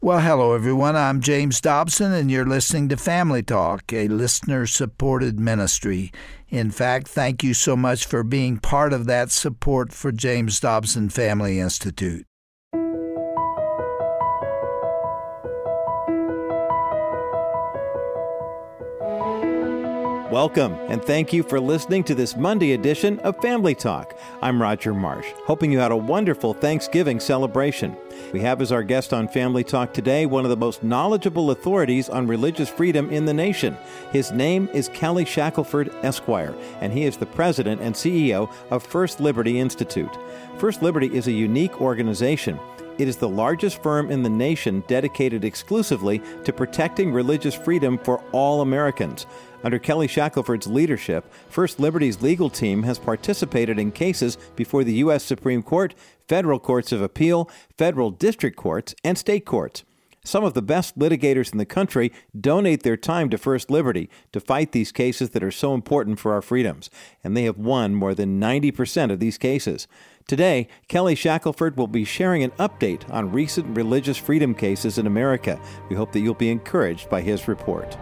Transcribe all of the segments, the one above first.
Well, hello, everyone. I'm James Dobson, and you're listening to Family Talk, a listener-supported ministry. In fact, thank you so much for being part of that support for James Dobson Family Institute. Welcome, and thank you for listening to this Monday edition of Family Talk. I'm Roger Marsh, hoping you had a wonderful Thanksgiving celebration. We have as our guest on Family Talk today one of the most knowledgeable authorities on religious freedom in the nation. His name is Kelly Shackelford, Esquire, and he is the president and CEO of First Liberty Institute. First Liberty is a unique organization. It is the largest firm in the nation dedicated exclusively to protecting religious freedom for all Americans. Under Kelly Shackelford's leadership, First Liberty's legal team has participated in cases before the U.S. Supreme Court, federal courts of appeal, federal district courts, and state courts. Some of the best litigators in the country donate their time to First Liberty to fight these cases that are so important for our freedoms, and they have won more than 90% of these cases. Today, Kelly Shackelford will be sharing an update on recent religious freedom cases in America. We hope that you'll be encouraged by his report.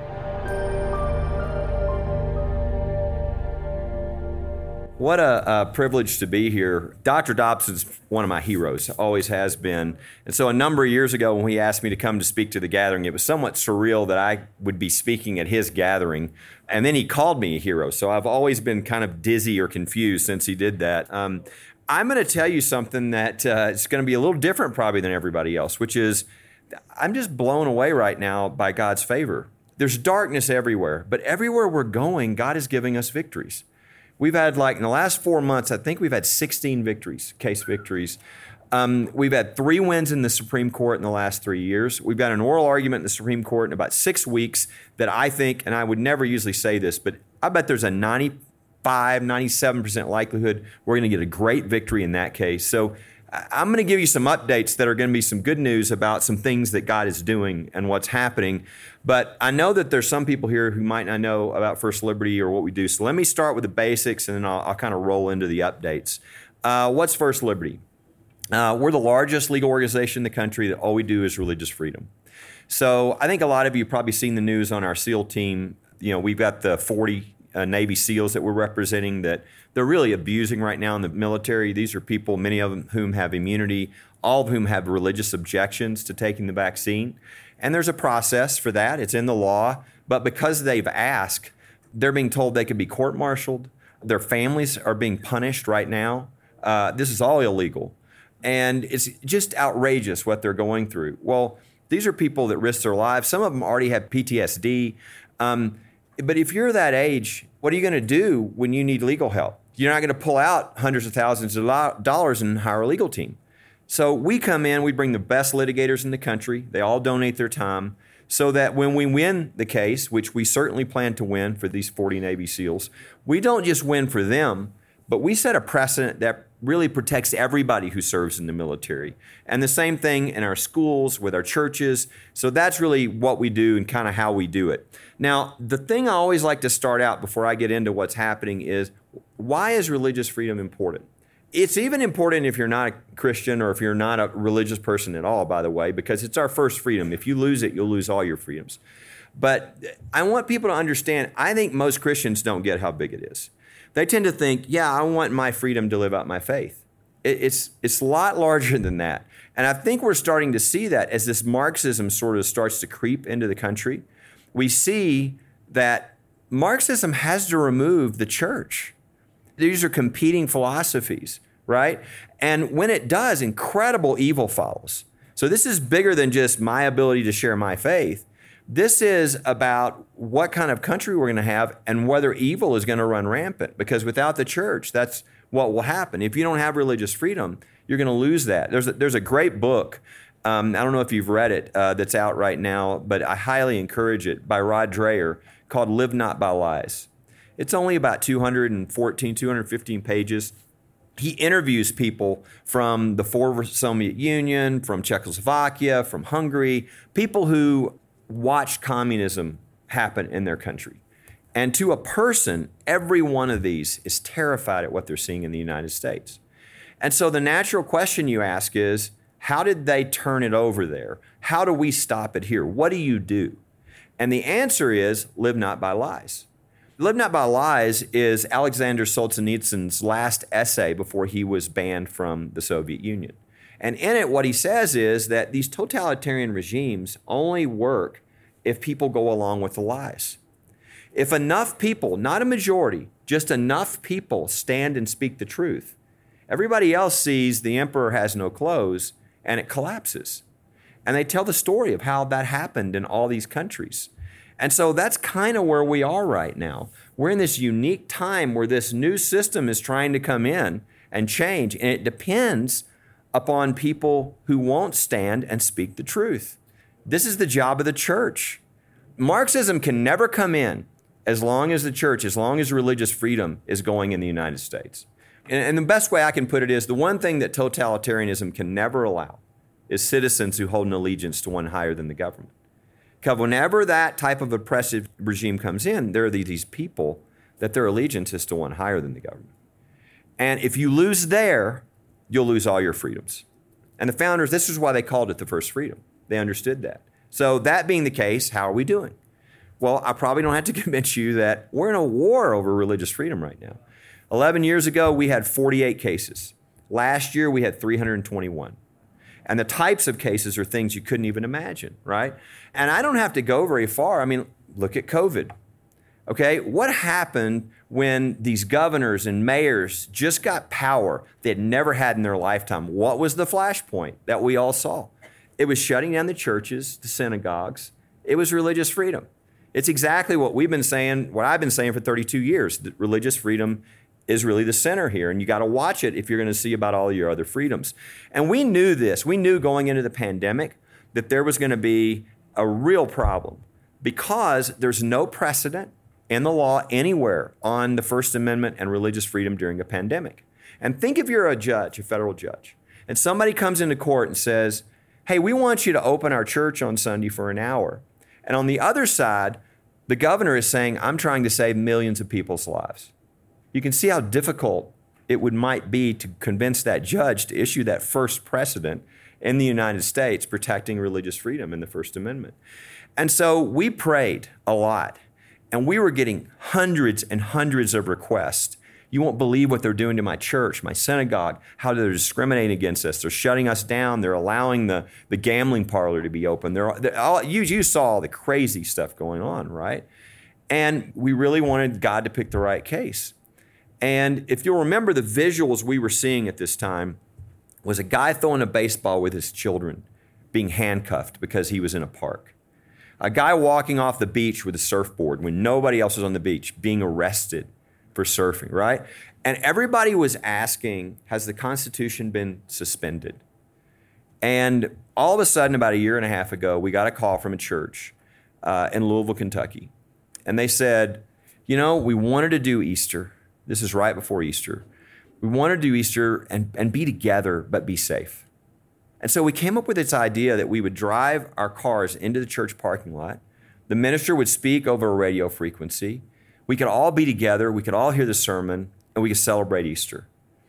What a privilege to be here. Dr. Dobson's one of my heroes, always has been. And so a number of years ago when he asked me to come to speak to the gathering, it was somewhat surreal that I would be speaking at his gathering. And then he called me a hero. So I've always been kind of dizzy or confused since he did that. I'm going to tell you something that is going to be a little different probably than everybody else, which is I'm just blown away right now by God's favor. There's darkness everywhere, but everywhere we're going, God is giving us victories. We've had, in the last 4 months, I think we've had 16 victories, case victories. We've had 3 wins in the Supreme Court in the last 3 years. We've got an oral argument in the Supreme Court in about 6 weeks that I think, and I would never usually say this, but I bet there's a 97% likelihood we're going to get a great victory in that case. So I'm going to give you some updates that are going to be some good news about some things that God is doing and what's happening. But I know that there's some people here who might not know about First Liberty or what we do. So let me start with the basics, and then I'll kind of roll into the updates. What's First Liberty? We're the largest legal organization in the country that all we do is religious freedom. So I think a lot of you have probably seen the news on our SEAL team. You know, we've got the 40 Navy SEALs that we're representing that they're really abusing right now in the military. These are people, many of them whom have immunity, all of whom have religious objections to taking the vaccine. And there's a process for that. It's in the law. But because they've asked, they're being told they could be court-martialed. Their families are being punished right now. This is all illegal. And it's just outrageous what they're going through. Well, these are people that risk their lives. Some of them already have PTSD. But if you're that age, what are you going to do when you need legal help? You're not going to pull out hundreds of thousands of dollars and hire a legal team. So we come in, we bring the best litigators in the country. They all donate their time so that when we win the case, which we certainly plan to win for these 40 Navy SEALs, we don't just win for them, but we set a precedent that really protects everybody who serves in the military. And the same thing in our schools, with our churches. So that's really what we do and kind of how we do it. Now, the thing I always like to start out before I get into what's happening is, why is religious freedom important? It's even important if you're not a Christian or if you're not a religious person at all, by the way, because it's our first freedom. If you lose it, you'll lose all your freedoms. But I want people to understand, I think most Christians don't get how big it is. They tend to think, yeah, I want my freedom to live out my faith. It's a lot larger than that. And I think we're starting to see that as this Marxism sort of starts to creep into the country. We see that Marxism has to remove the church. These are competing philosophies, right? And when it does, incredible evil follows. So this is bigger than just my ability to share my faith. This is about what kind of country we're going to have and whether evil is going to run rampant. Because without the church, that's what will happen. If you don't have religious freedom, you're going to lose that. There's a great book. I don't know if you've read it, that's out right now, but I highly encourage it, by Rod Dreher, called Live Not by Lies. It's only about 215 pages. He interviews people from the former Soviet Union, from Czechoslovakia, from Hungary, people who watched communism happen in their country. And to a person, every one of these is terrified at what they're seeing in the United States. And so the natural question you ask is, How did they turn it over there? How do we stop it here? What do you do? And the answer is live not by lies. Live Not by Lies is Alexander Solzhenitsyn's last essay before he was banned from the Soviet Union. And in it, what he says is that these totalitarian regimes only work if people go along with the lies. If enough people, not a majority, just enough people stand and speak the truth, everybody else sees the emperor has no clothes and it collapses. And they tell the story of how that happened in all these countries. And so that's kind of where we are right now. We're in this unique time where this new system is trying to come in and change, and it depends upon people who won't stand and speak the truth. This is the job of the church. Marxism can never come in as long as the church, as long as religious freedom is going in the United States. And the best way I can put it is the one thing that totalitarianism can never allow is citizens who hold an allegiance to one higher than the government. Because whenever that type of oppressive regime comes in, there are these people that their allegiance is to one higher than the government. And if you lose there, you'll lose all your freedoms. And the founders, this is why they called it the first freedom. They understood that. So that being the case, how are we doing? Well, I probably don't have to convince you that we're in a war over religious freedom right now. 11 years ago, we had 48 cases. Last year, we had 321. And the types of cases are things you couldn't even imagine, right? And I don't have to go very far. I mean, look at COVID. Okay, what happened when these governors and mayors just got power they had never had in their lifetime? What was the flashpoint that we all saw? It was shutting down the churches, the synagogues. It was religious freedom. It's exactly what we've been saying, what I've been saying for 32 years, that religious freedom is really the center here. And you got to watch it if you're going to see about all your other freedoms. And we knew this. We knew going into the pandemic that there was going to be a real problem because there's no precedent in the law anywhere on the First Amendment and religious freedom during a pandemic. And think if you're a judge, a federal judge, and somebody comes into court and says, hey, we want you to open our church on Sunday for an hour. And on the other side, the governor is saying, I'm trying to save millions of people's lives. You can see how difficult it might be to convince that judge to issue that first precedent in the United States protecting religious freedom in the First Amendment. And so we prayed a lot, and we were getting hundreds and hundreds of requests. You won't believe what they're doing to my church, my synagogue, how they're discriminating against us. They're shutting us down. They're allowing the gambling parlor to be open. You saw all the crazy stuff going on, right? And we really wanted God to pick the right case. And if you'll remember, the visuals we were seeing at this time was a guy throwing a baseball with his children being handcuffed because he was in a park. A guy walking off the beach with a surfboard when nobody else was on the beach being arrested for surfing, right? And everybody was asking, has the Constitution been suspended? And all of a sudden, about a year and a half ago, we got a call from a church in Louisville, Kentucky. And they said, you know, we wanted to do Easter. This is right before Easter. We wanted to do Easter and be together, but be safe. And so we came up with this idea that we would drive our cars into the church parking lot. The minister would speak over a radio frequency. We could all be together. We could all hear the sermon, and we could celebrate Easter.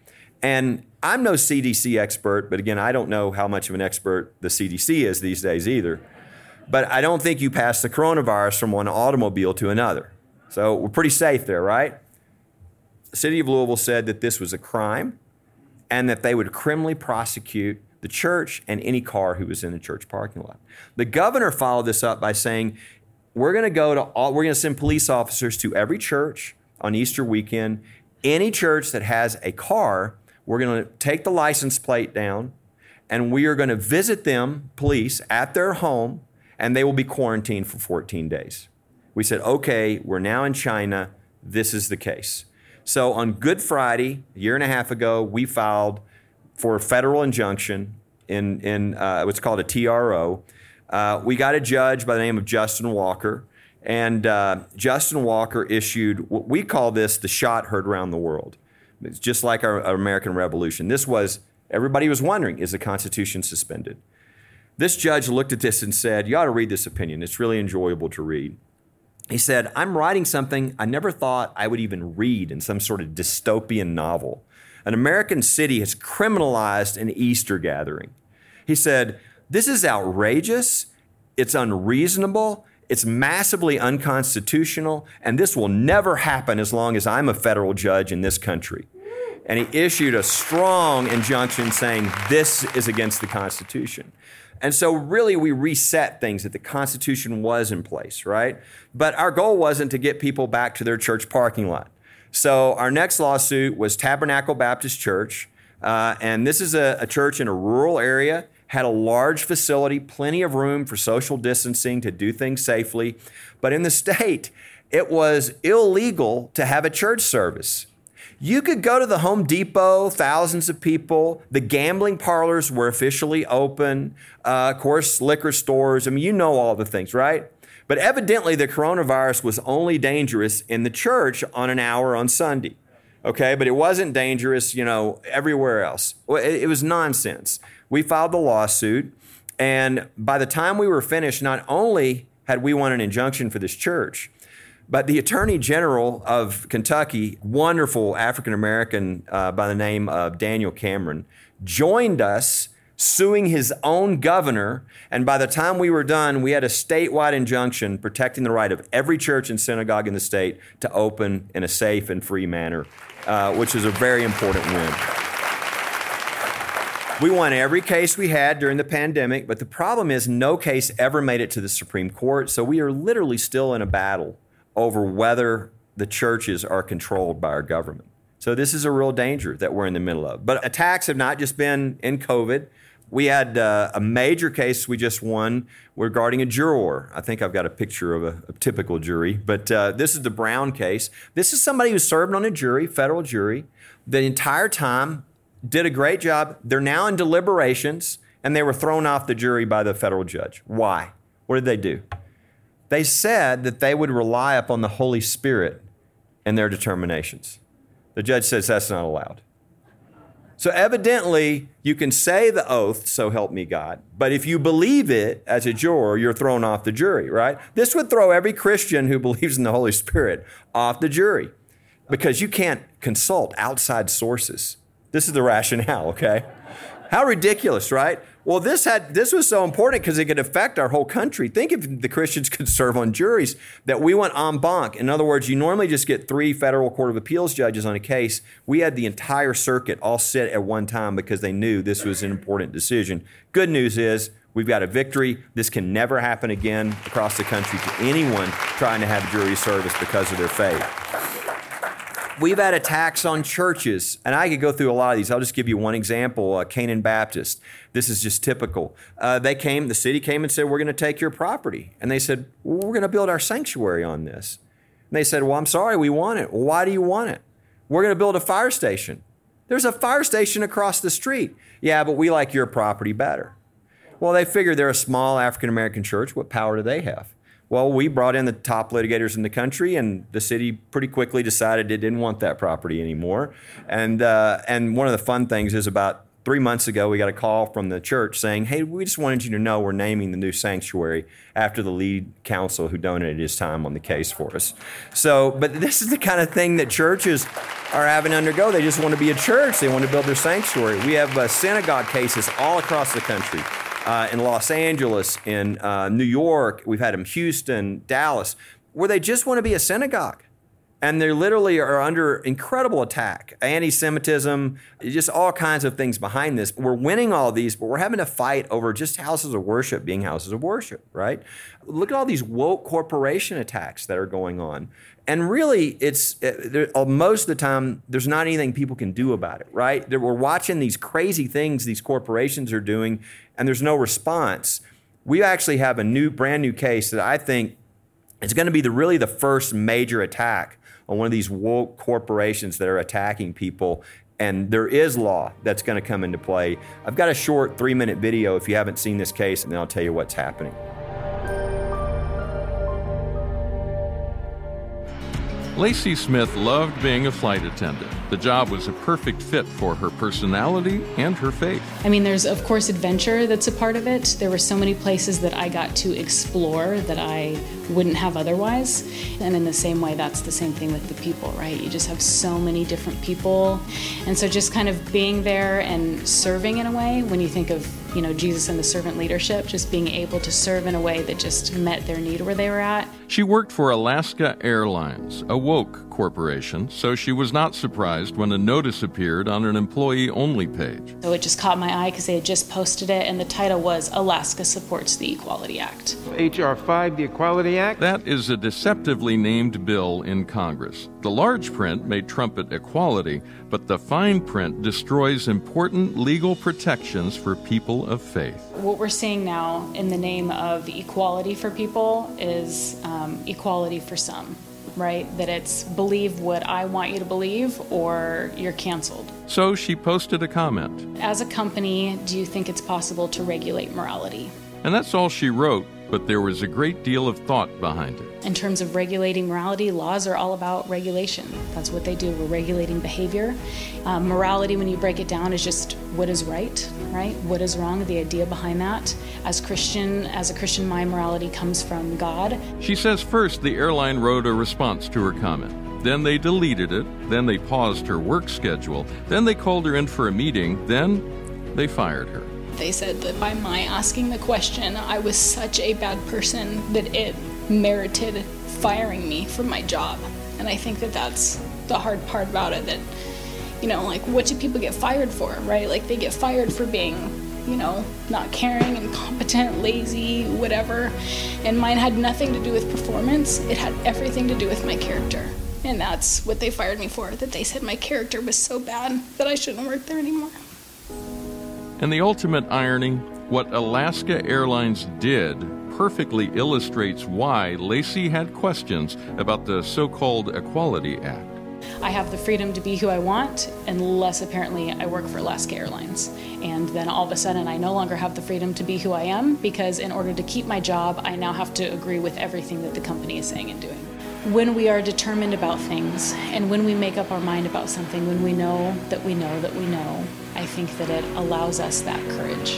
And I'm no CDC expert, but again, I don't know how much of an expert the CDC is these days either. But I don't think you pass the coronavirus from one automobile to another. So we're pretty safe there, right? The city of Louisville said that this was a crime and that they would criminally prosecute the church and any car who was in the church parking lot. The governor followed this up by saying, we're going to send police officers to every church on Easter weekend. Any church that has a car, we're going to take the license plate down and we are going to visit them, police, at their home, and they will be quarantined for 14 days. We said, okay, we're now in China. This is the case. So on Good Friday, a year and a half ago, we filed for a federal injunction in what's called a TRO. We got a judge by the name of Justin Walker, and Justin Walker issued what we call this the shot heard around the world. It's just like our American Revolution. This was, everybody was wondering, is the Constitution suspended? This judge looked at this and said, you ought to read this opinion. It's really enjoyable to read. He said, I'm writing something I never thought I would even read in some sort of dystopian novel. An American city has criminalized an Easter gathering. He said, this is outrageous, it's unreasonable, it's massively unconstitutional, and this will never happen as long as I'm a federal judge in this country. And he issued a strong injunction saying this is against the Constitution. And so really we reset things that the Constitution was in place, right? But our goal wasn't to get people back to their church parking lot. So our next lawsuit was Tabernacle Baptist Church. And this is a church in a rural area, had a large facility, plenty of room for social distancing to do things safely. But in the state, it was illegal to have a church service. You could go to the Home Depot, thousands of people. The gambling parlors were officially open. Of course, liquor stores. I mean, you know all the things, right? But evidently, the coronavirus was only dangerous in the church on an hour on Sunday. Okay, but it wasn't dangerous, everywhere else. It was nonsense. We filed the lawsuit, and by the time we were finished, not only had we won an injunction for this church, but the Attorney General of Kentucky, wonderful African-American by the name of Daniel Cameron, joined us suing his own governor. And by the time we were done, we had a statewide injunction protecting the right of every church and synagogue in the state to open in a safe and free manner, which is a very important win. We won every case we had during the pandemic, but the problem is no case ever made it to the Supreme Court. So we are literally still in a battle over whether the churches are controlled by our government. So this is a real danger that we're in the middle of. But attacks have not just been in COVID. We had a major case we just won regarding a juror. I think I've got a picture of a typical jury, but this is the Brown case. This is somebody who served on a jury, federal jury, the entire time, did a great job. They're now in deliberations, and they were thrown off the jury by the federal judge. Why? What did they do? They said that they would rely upon the Holy Spirit in their determinations. The judge says that's not allowed. So evidently, you can say the oath, so help me God, but if you believe it as a juror, you're thrown off the jury, right? This would throw every Christian who believes in the Holy Spirit off the jury because you can't consult outside sources. This is the rationale, okay? How ridiculous, right? Well, this was so important because it could affect our whole country. Think if the Christians could serve on juries, that we went en banc. In other words, you normally just get 3 federal court of appeals judges on a case. We had the entire circuit all sit at one time because they knew this was an important decision. Good news is we've got a victory. This can never happen again across the country to anyone trying to have jury service because of their faith. We've had attacks on churches, and I could go through a lot of these. I'll just give you one example, Canaan Baptist. This is just typical. The city came and said, we're going to take your property. And they said, well, we're going to build our sanctuary on this. And they said, well, I'm sorry, we want it. Well, why do you want it? We're going to build a fire station. There's a fire station across the street. Yeah, but we like your property better. Well, they figured they're a small African-American church. What power do they have? Well, we brought in the top litigators in the country, and the city pretty quickly decided it didn't want that property anymore. And one of the fun things is about 3 months ago, we got a call from the church saying, hey, we just wanted you to know we're naming the new sanctuary after the lead counsel who donated his time on the case for us. So, but this is the kind of thing that churches are having to undergo. They just want to be a church. They want to build their sanctuary. We have synagogue cases all across the country. In Los Angeles, in New York, we've had them in Houston, Dallas, where they just want to be a synagogue. And they literally are under incredible attack. Anti-Semitism, just all kinds of things behind this. We're winning all these, but we're having to fight over just houses of worship being houses of worship, right? Look at all these woke corporation attacks that are going on. And really, most of the time, there's not anything people can do about it, right? We're watching these crazy things these corporations are doing, and there's no response. We actually have a brand new case that I think is going to be really the first major attack on one of these woke corporations that are attacking people. And there is law that's going to come into play. I've got a short 3-minute video if you haven't seen this case, and then I'll tell you what's happening. Lacey Smith loved being a flight attendant. The job was a perfect fit for her personality and her faith. I mean, there's, of course, adventure that's a part of it. There were so many places that I got to explore that I wouldn't have otherwise. And in the same way, that's the same thing with the people, right? You just have so many different people. And so just kind of being there and serving in a way, when you think of Jesus and the servant leadership, just being able to serve in a way that just met their need where they were at. She worked for Alaska Airlines, a woke corporation, so she was not surprised when a notice appeared on an employee-only page. So it just caught my eye because they had just posted it, and the title was Alaska Supports the Equality Act. H.R. 5, the Equality Act? That is a deceptively named bill in Congress. The large print may trumpet equality, but the fine print destroys important legal protections for people of faith. What we're seeing now in the name of equality for people is equality for some, right? That it's believe what I want you to believe or you're canceled. So she posted a comment. As a company, do you think it's possible to regulate morality? And that's all she wrote, but there was a great deal of thought behind it. In terms of regulating morality, laws are all about regulation. That's what they do. We're regulating behavior. Morality, when you break it down, is just what is right? What is wrong, the idea behind that. As a Christian, my morality comes from God. She says first the airline wrote a response to her comment. Then they deleted it. Then they paused her work schedule. Then they called her in for a meeting. Then they fired her. They said that by my asking the question, I was such a bad person that it merited firing me from my job. And I think that that's the hard part about it, that, what do people get fired for, right? Like, they get fired for being, not caring, incompetent, lazy, whatever. And mine had nothing to do with performance. It had everything to do with my character. And that's what they fired me for, that they said my character was so bad that I shouldn't work there anymore. And the ultimate irony, what Alaska Airlines did perfectly illustrates why Lacey had questions about the so-called Equality Act. I have the freedom to be who I want, unless apparently I work for Alaska Airlines. And then all of a sudden I no longer have the freedom to be who I am, because in order to keep my job, I now have to agree with everything that the company is saying and doing. When we are determined about things, and when we make up our mind about something, when we know that we know that we know, I think that it allows us that courage.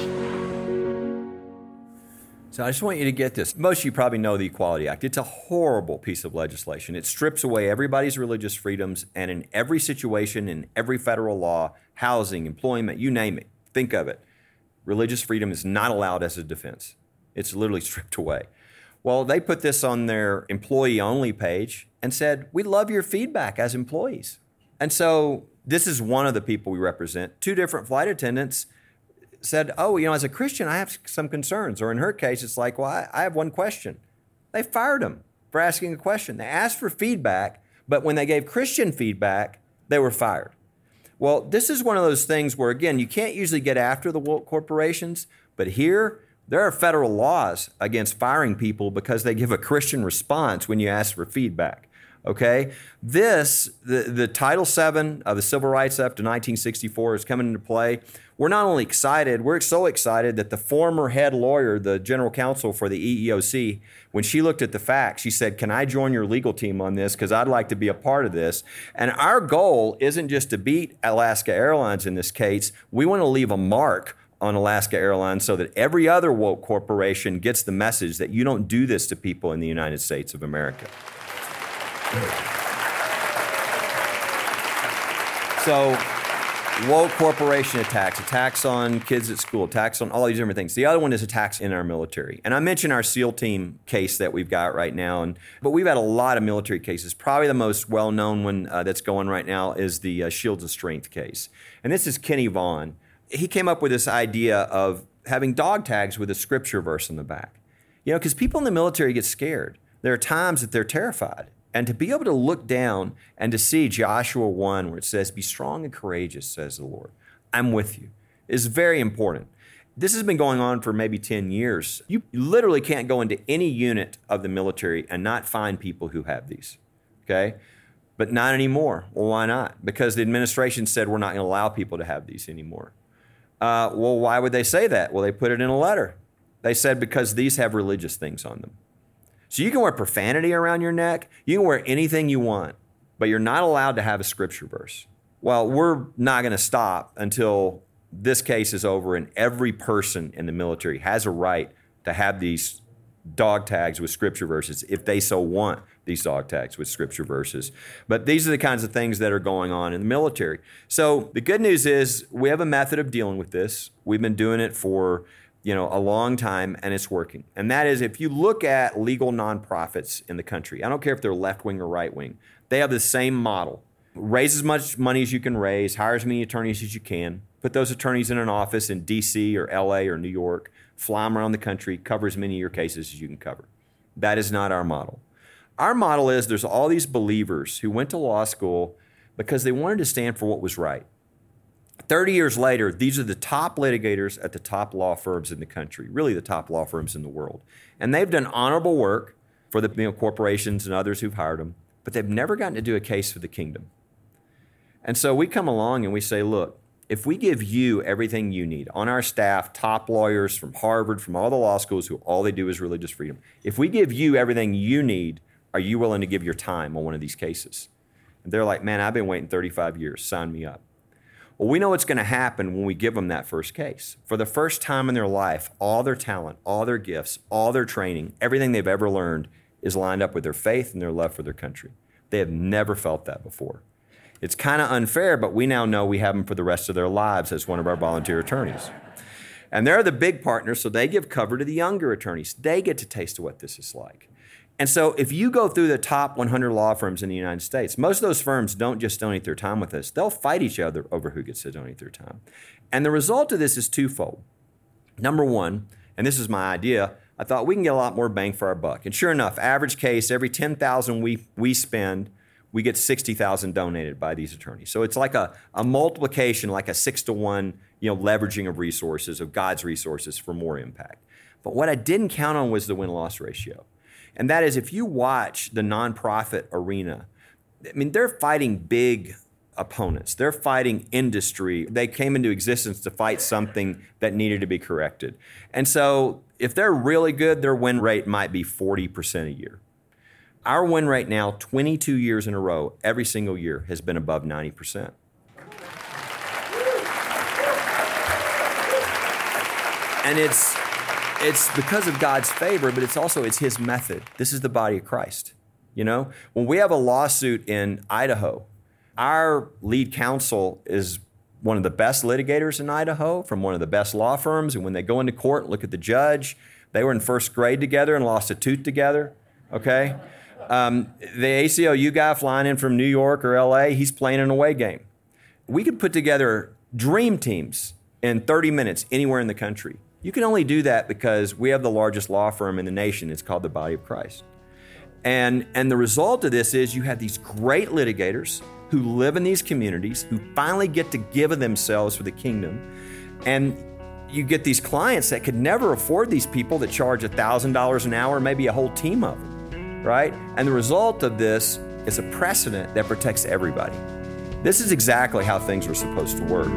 So I just want you to get this. Most of you probably know the Equality Act. It's a horrible piece of legislation. It strips away everybody's religious freedoms, and in every situation, in every federal law, housing, employment, you name it, think of it, religious freedom is not allowed as a defense. It's literally stripped away. Well, they put this on their employee-only page and said, we love your feedback as employees. And so this is one of the people we represent. Two different flight attendants said, as a Christian, I have some concerns. Or in her case, it's like, well, I have one question. They fired him for asking a question. They asked for feedback, but when they gave Christian feedback, they were fired. Well, this is one of those things where, again, you can't usually get after the woke corporations, but here, there are federal laws against firing people because they give a Christian response when you ask for feedback. Okay? The Title VII of the Civil Rights Act of 1964 is coming into play. We're not only excited, we're so excited that the former head lawyer, the general counsel for the EEOC, when she looked at the facts, she said, can I join your legal team on this? Because I'd like to be a part of this. And our goal isn't just to beat Alaska Airlines in this case. We want to leave a mark on Alaska Airlines so that every other woke corporation gets the message that you don't do this to people in the United States of America. So, woke corporation attacks on kids at school, attacks on all these different things. The other one is attacks in our military. And I mentioned our SEAL team case that we've got right now, but we've had a lot of military cases. Probably the most well-known one that's going right now is the Shields of Strength case. And this is Kenny Vaughn. He came up with this idea of having dog tags with a scripture verse on the back. Because people in the military get scared. There are times that they're terrified. And to be able to look down and to see Joshua 1 where it says, be strong and courageous, says the Lord, I'm with you, is very important. This has been going on for maybe 10 years. You literally can't go into any unit of the military and not find people who have these, okay? But not anymore. Well, why not? Because the administration said we're not going to allow people to have these anymore. Well, why would they say that? Well, they put it in a letter. They said because these have religious things on them. So you can wear profanity around your neck. You can wear anything you want, but you're not allowed to have a scripture verse. Well, we're not going to stop until this case is over and every person in the military has a right to have these dog tags with scripture verses if they so want these dog tags with scripture verses. But these are the kinds of things that are going on in the military. So the good news is we have a method of dealing with this. We've been doing it for a long time, and it's working. And that is, if you look at legal nonprofits in the country, I don't care if they're left-wing or right-wing, they have the same model. Raise as much money as you can raise, hire as many attorneys as you can, put those attorneys in an office in D.C. or L.A. or New York, fly them around the country, cover as many of your cases as you can cover. That is not our model. Our model is there's all these believers who went to law school because they wanted to stand for what was right. 30 years later, these are the top litigators at the top law firms in the country, really the top law firms in the world. And they've done honorable work for the corporations and others who've hired them, but they've never gotten to do a case for the kingdom. And so we come along and we say, look, if we give you everything you need, on our staff, top lawyers from Harvard, from all the law schools who all they do is religious freedom, if we give you everything you need, are you willing to give your time on one of these cases? And they're like, man, I've been waiting 35 years. Sign me up. Well, we know what's going to happen when we give them that first case. For the first time in their life, all their talent, all their gifts, all their training, everything they've ever learned is lined up with their faith and their love for their country. They have never felt that before. It's kind of unfair, but we now know we have them for the rest of their lives as one of our volunteer attorneys. And they're the big partners, so they give cover to the younger attorneys. They get to taste of what this is like. And so if you go through the top 100 law firms in the United States, most of those firms don't just donate their time with us. They'll fight each other over who gets to donate their time. And the result of this is twofold. Number one, and this is my idea, I thought we can get a lot more bang for our buck. And sure enough, average case, every $10,000 we spend, we get $60,000 donated by these attorneys. So it's like a multiplication, like a 6-to-1, leveraging of resources, of God's resources for more impact. But what I didn't count on was the win-loss ratio. And that is, if you watch the nonprofit arena, they're fighting big opponents. They're fighting industry. They came into existence to fight something that needed to be corrected. And so if they're really good, their win rate might be 40% a year. Our win rate now, 22 years in a row, every single year, has been above 90%. And it's because of God's favor, but it's His method. This is the body of Christ. When we have a lawsuit in Idaho, our lead counsel is one of the best litigators in Idaho from one of the best law firms. And when they go into court and look at the judge, they were in first grade together and lost a tooth together. Okay? The ACLU guy flying in from New York or LA, he's playing an away game. We could put together dream teams in 30 minutes anywhere in the country. You can only do that because we have the largest law firm in the nation. It's called the Body of Christ. And the result of this is you have these great litigators who live in these communities, who finally get to give of themselves for the kingdom. And you get these clients that could never afford these people that charge $1,000 an hour, maybe a whole team of them, right? And the result of this is a precedent that protects everybody. This is exactly how things are supposed to work.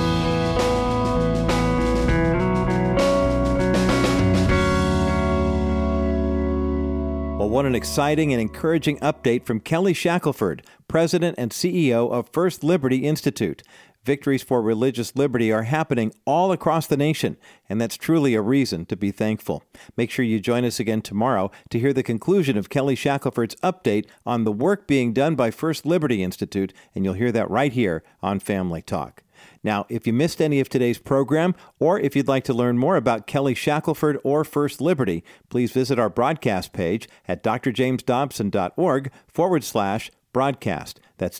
Well, what an exciting and encouraging update from Kelly Shackelford, President and CEO of First Liberty Institute. Victories for religious liberty are happening all across the nation, and that's truly a reason to be thankful. Make sure you join us again tomorrow to hear the conclusion of Kelly Shackelford's update on the work being done by First Liberty Institute, and you'll hear that right here on Family Talk. Now, if you missed any of today's program, or if you'd like to learn more about Kelly Shackelford or First Liberty, please visit our broadcast page at drjamesdobson.org/broadcast. That's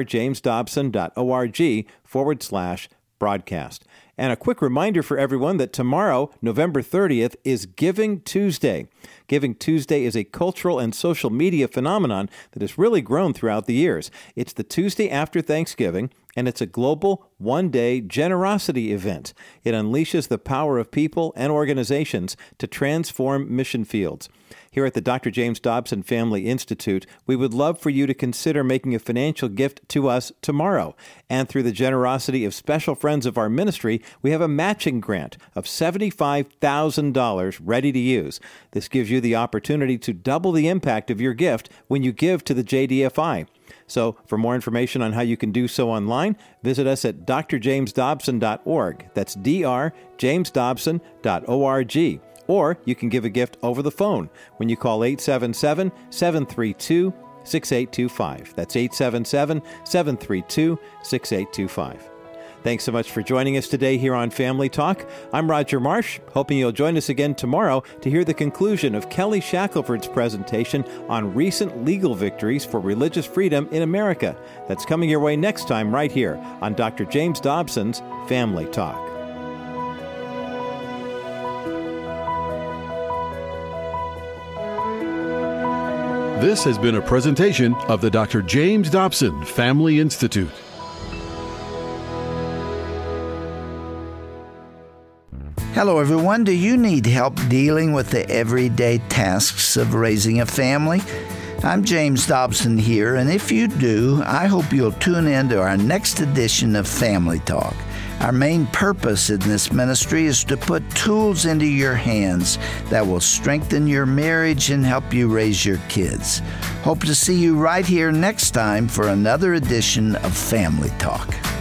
drjamesdobson.org/broadcast. And a quick reminder for everyone that tomorrow, November 30th, is Giving Tuesday. Giving Tuesday is a cultural and social media phenomenon that has really grown throughout the years. It's the Tuesday after Thanksgiving, and it's a global one-day generosity event. It unleashes the power of people and organizations to transform mission fields. Here at the Dr. James Dobson Family Institute, we would love for you to consider making a financial gift to us tomorrow. And through the generosity of special friends of our ministry, we have a matching grant of $75,000 ready to use. This gives you the opportunity to double the impact of your gift when you give to the JDFI. So for more information on how you can do so online, visit us at drjamesdobson.org. That's drjamesdobson.org. or you can give a gift over the phone when you call 877-732-6825. That's 877-732-6825. Thanks so much for joining us today here on Family Talk. I'm Roger Marsh, hoping you'll join us again tomorrow to hear the conclusion of Kelly Shackelford's presentation on recent legal victories for religious freedom in America. That's coming your way next time right here on Dr. James Dobson's Family Talk. This has been a presentation of the Dr. James Dobson Family Institute. Hello, everyone. Do you need help dealing with the everyday tasks of raising a family? I'm James Dobson here, and if you do, I hope you'll tune in to our next edition of Family Talk. Our main purpose in this ministry is to put tools into your hands that will strengthen your marriage and help you raise your kids. Hope to see you right here next time for another edition of Family Talk.